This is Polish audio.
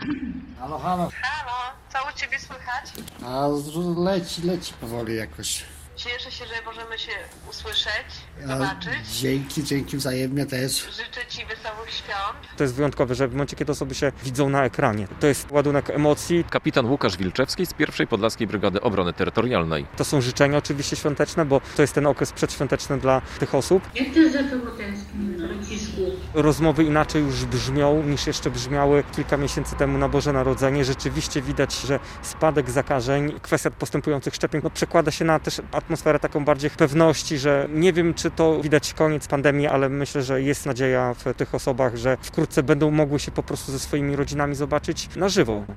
Halo, halo. Halo, co u Ciebie słychać? A leci powoli jakoś. Cieszę się, że możemy się usłyszeć, zobaczyć. Dzięki wzajemnie też. Życzę Ci wesołych świąt. To jest wyjątkowe, że w momencie, kiedy osoby się widzą na ekranie, to jest ładunek emocji. Kapitan Łukasz Wilczewski z 1. Podlaskiej Brygady Obrony Terytorialnej. To są życzenia oczywiście świąteczne, bo to jest ten okres przedświąteczny dla tych osób. Jak ty za tobą tęsknię, bracisku? Rozmowy inaczej już brzmią niż jeszcze brzmiały kilka miesięcy temu na Boże Narodzenie. Rzeczywiście widać, że spadek zakażeń, kwestia postępujących szczepień przekłada się na też atmosferę taką bardziej pewności, że nie wiem, czy to widać koniec pandemii, ale myślę, że jest nadzieja w tych osobach, że wkrótce będą mogły się po prostu ze swoimi rodzinami zobaczyć na żywo.